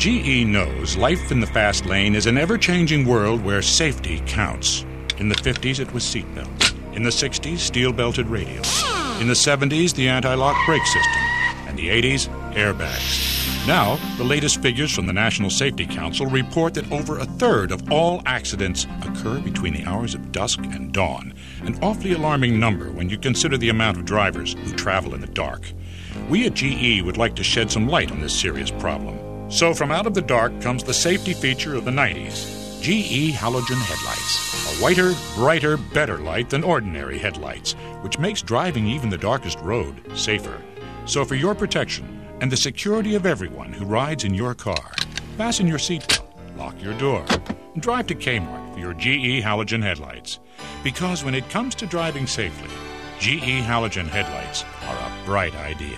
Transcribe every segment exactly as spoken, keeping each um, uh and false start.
G E knows life in the fast lane is an ever-changing world where safety counts. In the fifties, it was seatbelts. In the sixties, steel-belted radios. In the seventies, the anti-lock brake system. And the eighties, airbags. Now, the latest figures from the National Safety Council report that over a third of all accidents occur between the hours of dusk and dawn, an awfully alarming number when you consider the amount of drivers who travel in the dark. We at G E would like to shed some light on this serious problem. So from out of the dark comes the safety feature of the nineties, G E halogen headlights. A whiter, brighter, better light than ordinary headlights, which makes driving even the darkest road safer. So for your protection and the security of everyone who rides in your car, fasten your seatbelt, lock your door, and drive to Kmart for your G E halogen headlights. Because when it comes to driving safely, G E halogen headlights are a bright idea.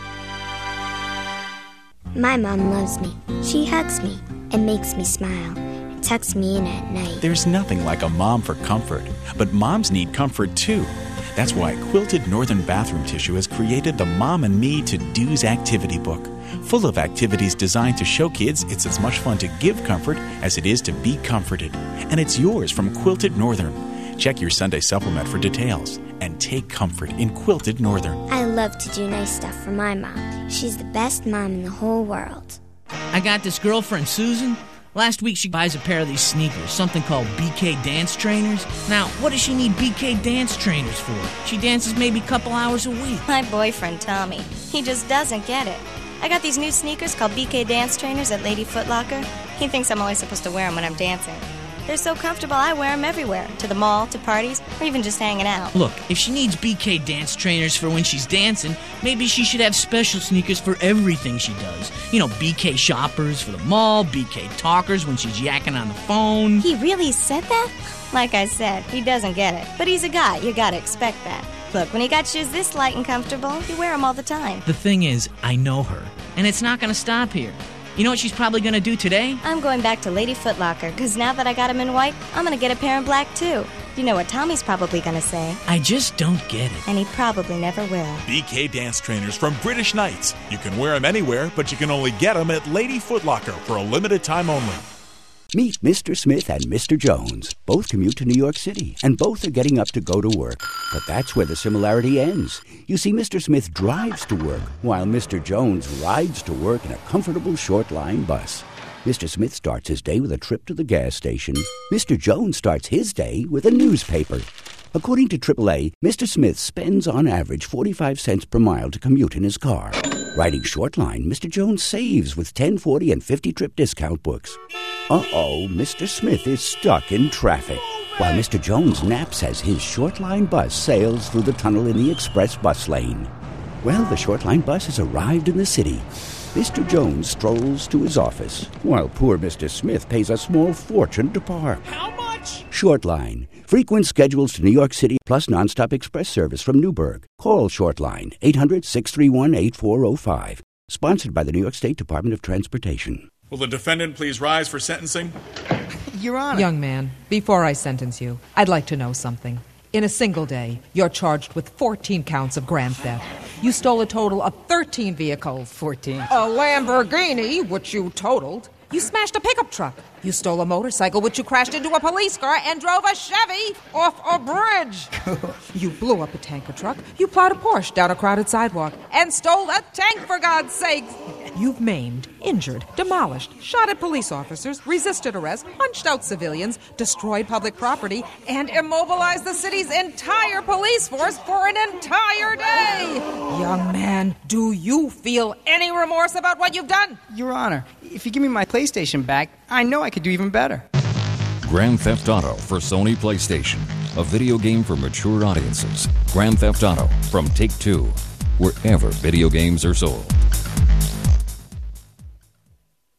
My mom loves me. She hugs me and makes me smile. Tucks me in at night. There's nothing like a mom for comfort, but moms need comfort too. That's why Quilted Northern Bathroom Tissue has created the Mom and Me To-Do's activity book, full of activities designed to show kids it's as much fun to give comfort as it is to be comforted. And it's yours from Quilted Northern. Check your Sunday supplement for details and take comfort in Quilted Northern. I love to do nice stuff for my mom. She's the best mom in the whole world. I got this girlfriend, Susan. Last week she buys a pair of these sneakers, something called B K Dance Trainers. Now, what does she need B K Dance Trainers for? She dances maybe a couple hours a week. My boyfriend, Tommy, he just doesn't get it. I got these new sneakers called B K Dance Trainers at Lady Foot Locker. He thinks I'm always supposed to wear them when I'm dancing. They're so comfortable I wear them everywhere, to the mall, to parties, or even just hanging out. Look, if she needs B K Dance Trainers for when she's dancing, maybe she should have special sneakers for everything she does. You know, B K shoppers for the mall, B K talkers when she's yakking on the phone. He really said that? Like I said, he doesn't get it. But he's a guy, you gotta expect that. Look, when he got shoes this light and comfortable, he wear them all the time. The thing is, I know her, and it's not gonna stop here. You know what she's probably going to do today? I'm going back to Lady Foot Locker, because now that I got him in white, I'm going to get a pair in black, too. You know what Tommy's probably going to say. I just don't get it. And he probably never will. B K Dance Trainers from British Knights. You can wear them anywhere, but you can only get them at Lady Foot Locker for a limited time only. Meet Mister Smith and Mister Jones. Both commute to New York City, and both are getting up to go to work. But that's where the similarity ends. You see, Mister Smith drives to work, while Mister Jones rides to work in a comfortable short-line bus. Mister Smith starts his day with a trip to the gas station. Mister Jones starts his day with a newspaper. According to triple A, Mister Smith spends on average forty-five cents per mile to commute in his car. Riding short line, Mister Jones saves with ten, forty, and fifty trip discount books. Uh-oh, Mister Smith is stuck in traffic, while Mister Jones naps as his short line bus sails through the tunnel in the express bus lane. Well, the short line bus has arrived in the city. Mister Jones strolls to his office, while poor Mister Smith pays a small fortune to park. How much? Short line. Frequent schedules to New York City, plus nonstop express service from Newburgh. Call Short Line, eight hundred, six three one, eight four zero five. Sponsored by the New York State Department of Transportation. Will the defendant please rise for sentencing? Your Honor. Young man, before I sentence you, I'd like to know something. In a single day, you're charged with fourteen counts of grand theft. You stole a total of thirteen vehicles. fourteen. A Lamborghini, which you totaled. You smashed a pickup truck. You stole a motorcycle, which you crashed into a police car and drove a Chevy off a bridge. You blew up a tanker truck. You plowed a Porsche down a crowded sidewalk and stole a tank, for God's sake. You've maimed, injured, demolished, shot at police officers, resisted arrest, punched out civilians, destroyed public property, and immobilized the city's entire police force for an entire day. Young man, do you feel any remorse about what you've done? Your Honor, if you give me my PlayStation back, I know I could do even better. Grand Theft Auto for Sony PlayStation, a video game for mature audiences. Grand Theft Auto from Take-Two, wherever video games are sold.